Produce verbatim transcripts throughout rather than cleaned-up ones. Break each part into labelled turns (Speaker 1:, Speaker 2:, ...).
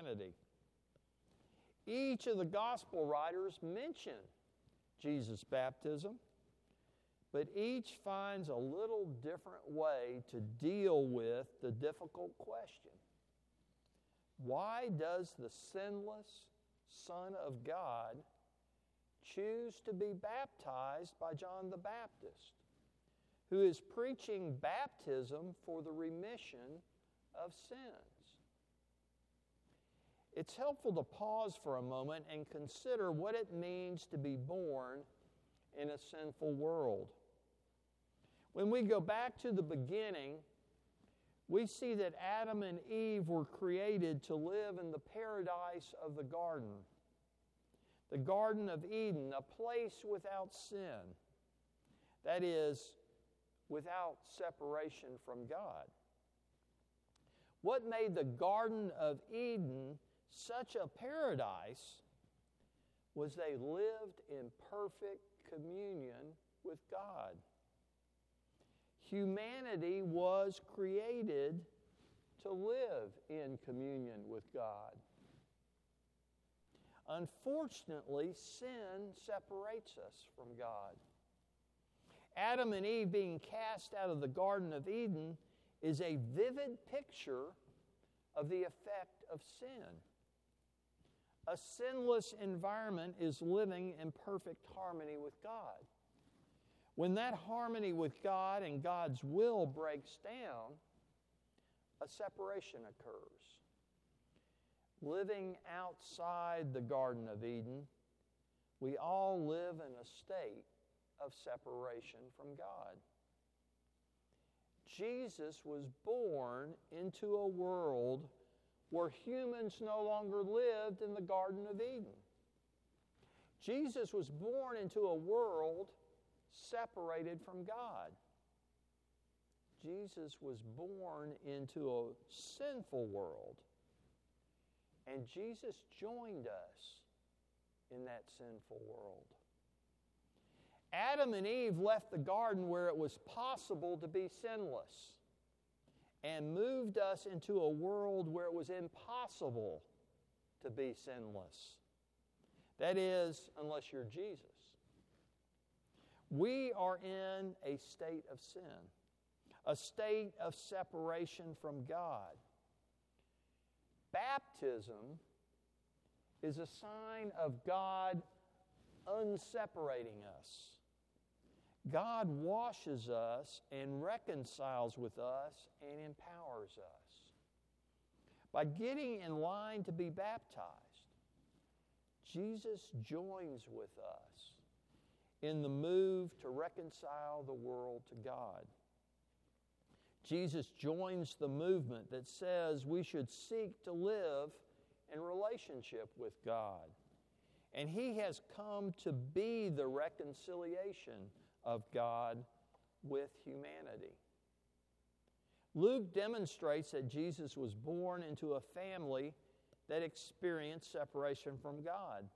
Speaker 1: humanity. Each of the gospel writers mention Jesus' baptism, but each finds a little different way to deal with the difficult question. Why does the sinless Son of God choose to be baptized by John the Baptist, who is preaching baptism for the remission of sins? It's helpful to pause for a moment and consider what it means to be born in a sinful world. When we go back to the beginning, we see that Adam and Eve were created to live in the paradise of the garden. The Garden of Eden, a place without sin. That is, without separation from God. What made the Garden of Eden such a paradise was they lived in perfect communion with God. Humanity was created to live in communion with God. Unfortunately, sin separates us from God. Adam and Eve being cast out of the Garden of Eden is a vivid picture of the effect of sin. A sinless environment is living in perfect harmony with God. When that harmony with God and God's will breaks down, a separation occurs. Living outside the Garden of Eden, we all live in a state of separation from God. Jesus was born into a world where humans no longer lived in the Garden of Eden. Jesus was born into a world separated from God. Jesus was born into a sinful world, and Jesus joined us in that sinful world. Adam and Eve left the garden where it was possible to be sinless and moved us into a world where it was impossible to be sinless. That is, unless you're Jesus. We are in a state of sin, a state of separation from God. Baptism is a sign of God unseparating us. God washes us and reconciles with us and empowers us. By getting in line to be baptized, Jesus joins with us in the move to reconcile the world to God. Jesus joins the movement that says we should seek to live in relationship with God. And He has come to be the reconciliation of God with humanity. Luke demonstrates that Jesus was born into a family that experienced separation from God.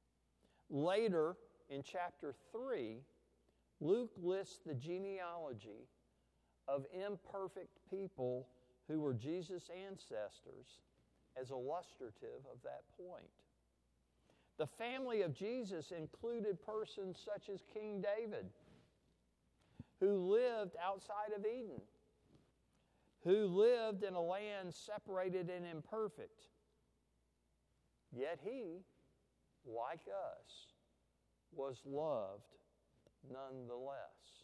Speaker 1: Later, in chapter three, Luke lists the genealogy of imperfect people who were Jesus' ancestors as illustrative of that point. The family of Jesus included persons such as King David, who lived outside of Eden, who lived in a land separated and imperfect. Yet he, like us, was loved nonetheless.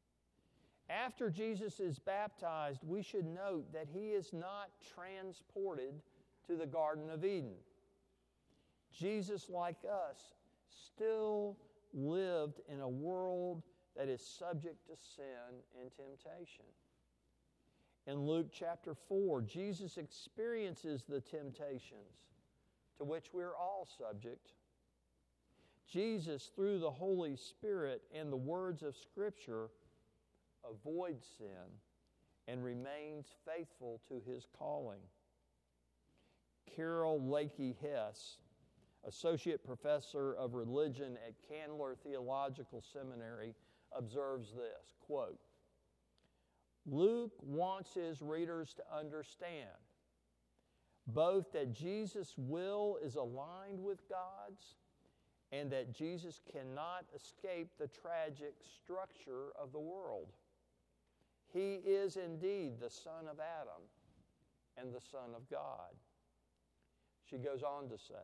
Speaker 1: After Jesus is baptized, we should note that He is not transported to the Garden of Eden. Jesus, like us, still lived in a world that is subject to sin and temptation. In Luke chapter four, Jesus experiences the temptations to which we're all subject. Jesus, through the Holy Spirit and the words of Scripture, avoids sin and remains faithful to His calling. Carol Lakey Hess, Associate Professor of Religion at Candler Theological Seminary, observes this, quote, "Luke wants his readers to understand both that Jesus' will is aligned with God's and that Jesus cannot escape the tragic structure of the world. He is indeed the Son of Adam and the Son of God. She goes on to say,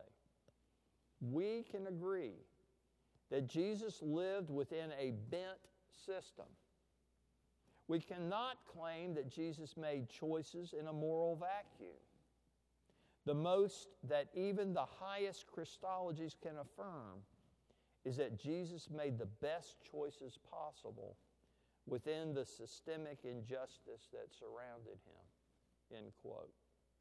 Speaker 1: we can agree that Jesus lived within a bent system. We cannot claim that Jesus made choices in a moral vacuum. The most that even the highest Christologies can affirm is that Jesus made the best choices possible within the systemic injustice that surrounded him, end quote.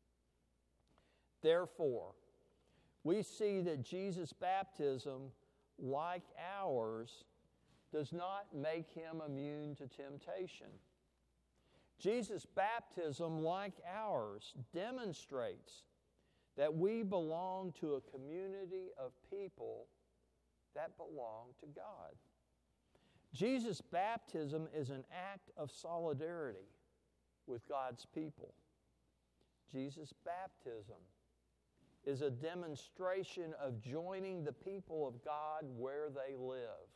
Speaker 1: Therefore, we see that Jesus' baptism, like ours, does not make him immune to temptation. Jesus' baptism, like ours, demonstrates that we belong to a community of people that belong to God. Jesus' baptism is an act of solidarity with God's people. Jesus' baptism is a demonstration of joining the people of God where they live.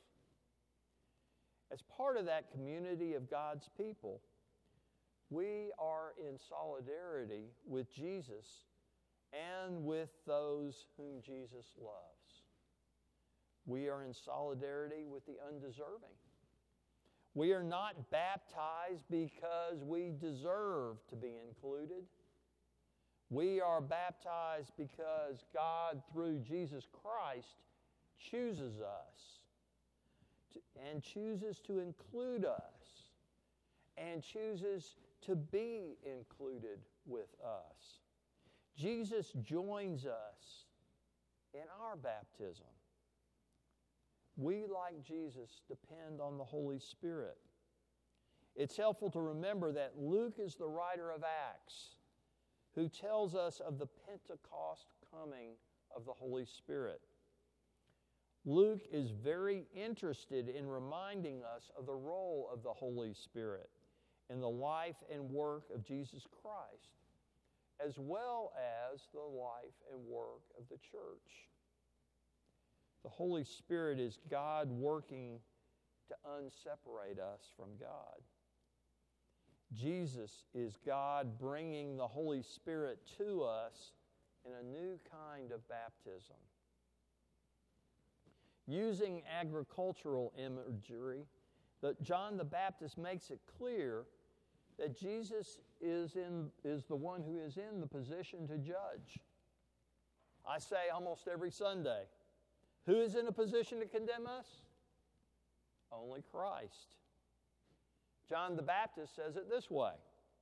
Speaker 1: As part of that community of God's people, we are in solidarity with Jesus and with those whom Jesus loves. We are in solidarity with the undeserving. We are not baptized because we deserve to be included. We are baptized because God, through Jesus Christ, chooses us to, and chooses to include us and chooses to be included with us. Jesus joins us in our baptism. We, like Jesus, depend on the Holy Spirit. It's helpful to remember that Luke is the writer of Acts, who tells us of the Pentecost coming of the Holy Spirit. Luke is very interested in reminding us of the role of the Holy Spirit in the life and work of Jesus Christ, as well as the life and work of the church. The Holy Spirit is God working to unseparate us from God. Jesus is God bringing the Holy Spirit to us in a new kind of baptism. Using agricultural imagery, that John the Baptist makes it clear that Jesus is, in, is the one who is in the position to judge. I say almost every Sunday, who is in a position to condemn us? Only Christ. John the Baptist says it this way,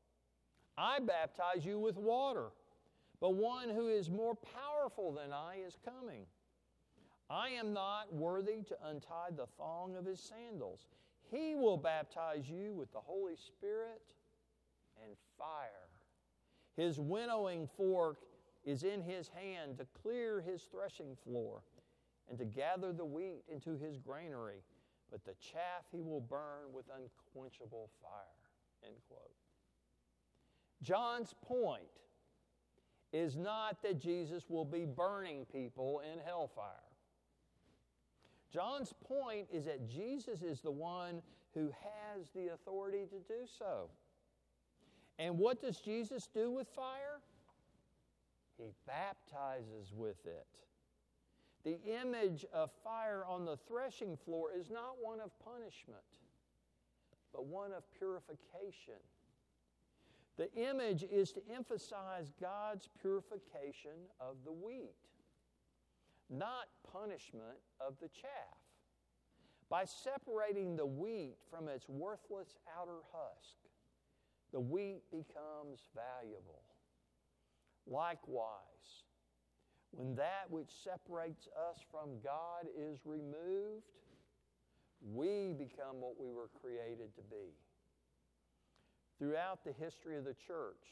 Speaker 1: I baptize you with water, but one who is more powerful than I is coming. I am not worthy to untie the thong of his sandals. He will baptize you with the Holy Spirit and fire. His winnowing fork is in his hand to clear his threshing floor and to gather the wheat into his granary, but the chaff he will burn with unquenchable fire. End quote. John's point is not that Jesus will be burning people in hellfire. John's point is that Jesus is the one who has the authority to do so. And what does Jesus do with fire? He baptizes with it. The image of fire on the threshing floor is not one of punishment, but one of purification. The image is to emphasize God's purification of the wheat, not punishment of the chaff. By separating the wheat from its worthless outer husk, the wheat becomes valuable. Likewise, when that which separates us from God is removed, we become what we were created to be. Throughout the history of the church,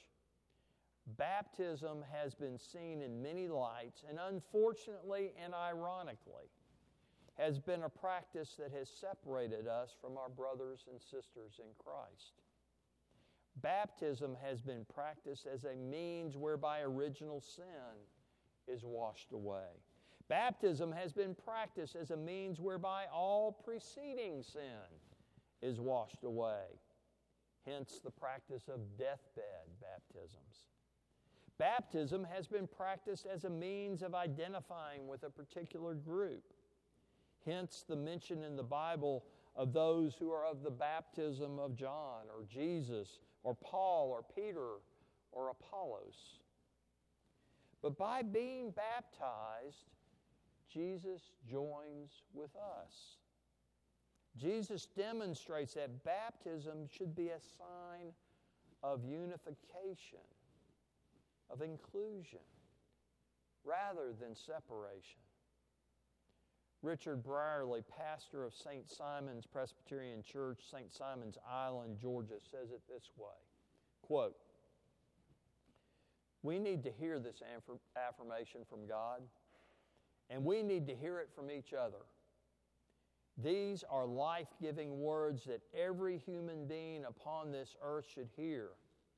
Speaker 1: baptism has been seen in many lights, and unfortunately and ironically, has been a practice that has separated us from our brothers and sisters in Christ. Baptism has been practiced as a means whereby original sin is washed away. Baptism has been practiced as a means whereby all preceding sin is washed away. Hence the practice of deathbed baptisms. Baptism has been practiced as a means of identifying with a particular group. Hence the mention in the Bible of those who are of the baptism of John or Jesus or Paul or Peter or Apollos. But by being baptized, Jesus joins with us. Jesus demonstrates that baptism should be a sign of unification, of inclusion, rather than separation. Richard Brierley, pastor of Saint Simon's Presbyterian Church, Saint Simon's Island, Georgia, says it this way, quote, "We need to hear this affirmation from God, and we need to hear it from each other. These are life-giving words that every human being upon this earth should hear.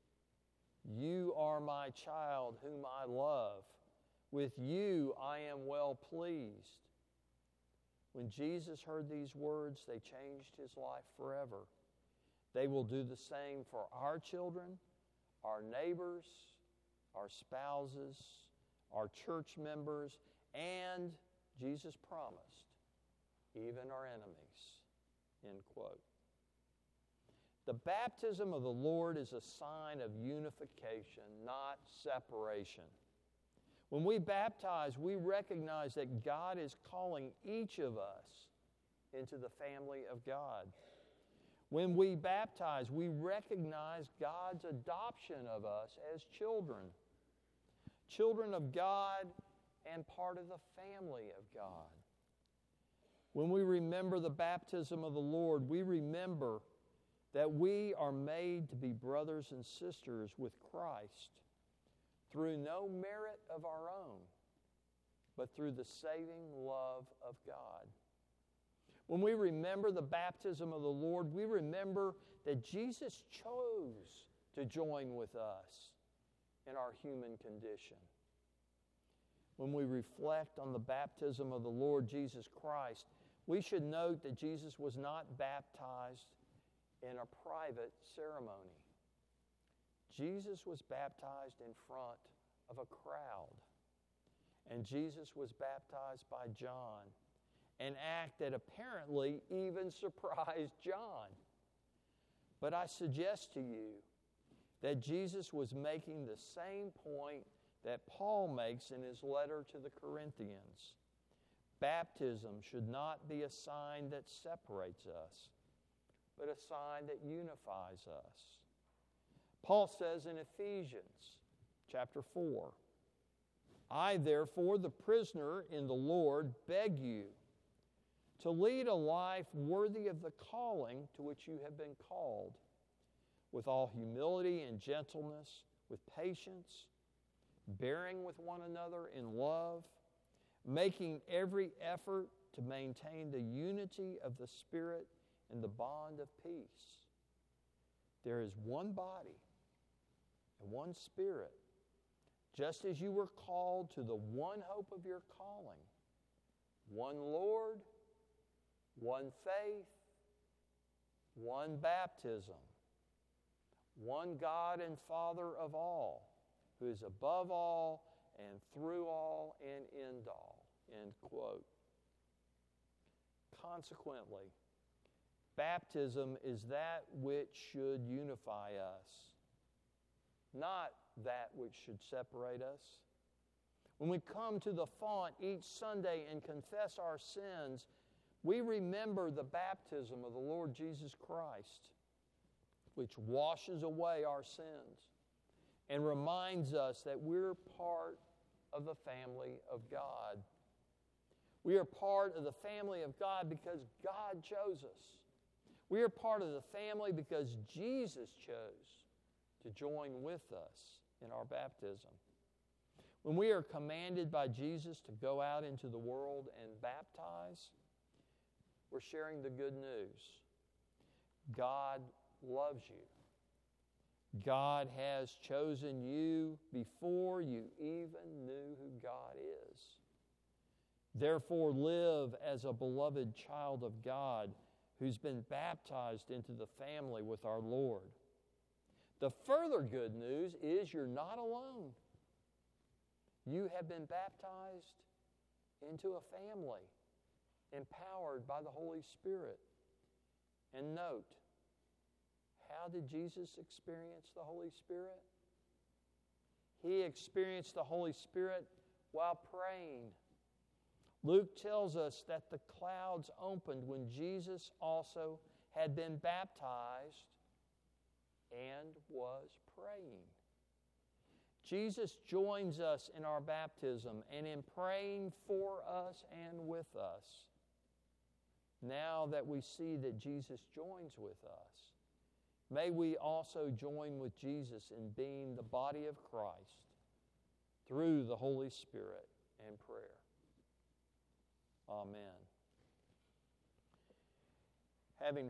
Speaker 1: You are my child whom I love. With you I am well pleased." When Jesus heard these words, they changed his life forever. They will do the same for our children, our neighbors, our spouses, our church members, and, Jesus promised, even our enemies. End quote. The baptism of the Lord is a sign of unification, not separation. When we baptize, we recognize that God is calling each of us into the family of God. When we baptize, we recognize God's adoption of us as children, children of God and part of the family of God. When we remember the baptism of the Lord, we remember that we are made to be brothers and sisters with Christ through no merit of our own, but through the saving love of God. When we remember the baptism of the Lord, we remember that Jesus chose to join with us in our human condition. When we reflect on the baptism of the Lord Jesus Christ, we should note that Jesus was not baptized in a private ceremony. Jesus was baptized in front of a crowd. And Jesus was baptized by John, an act that apparently even surprised John. But I suggest to you that Jesus was making the same point that Paul makes in his letter to the Corinthians. Baptism should not be a sign that separates us, but a sign that unifies us. Paul says in Ephesians chapter four, "I, therefore, the prisoner in the Lord, beg you to lead a life worthy of the calling to which you have been called, with all humility and gentleness, with patience, bearing with one another in love, making every effort to maintain the unity of the Spirit in the bond of peace. There is one body and one Spirit, just as you were called to the one hope of your calling, one Lord, one faith, one baptism, one God and Father of all, who is above all and through all and in all." End quote. Consequently, baptism is that which should unify us, not that which should separate us. When we come to the font each Sunday and confess our sins, we remember the baptism of the Lord Jesus Christ, which washes away our sins and reminds us that we're part of the family of God. We are part of the family of God because God chose us. We are part of the family because Jesus chose to join with us in our baptism. When we are commanded by Jesus to go out into the world and baptize, we're sharing the good news. God loves you, God has chosen you before you even knew who God is. Therefore, live as a beloved child of God who's been baptized into the family with our Lord. The further good news is you're not alone. You have been baptized into a family, empowered by the Holy Spirit. And note, how did Jesus experience the Holy Spirit? He experienced the Holy Spirit while praying. Luke tells us that the clouds opened when Jesus also had been baptized and was praying. Jesus joins us in our baptism and in praying for us and with us. Now that we see that Jesus joins with us, may we also join with Jesus in being the body of Christ through the Holy Spirit and prayer. Amen. Having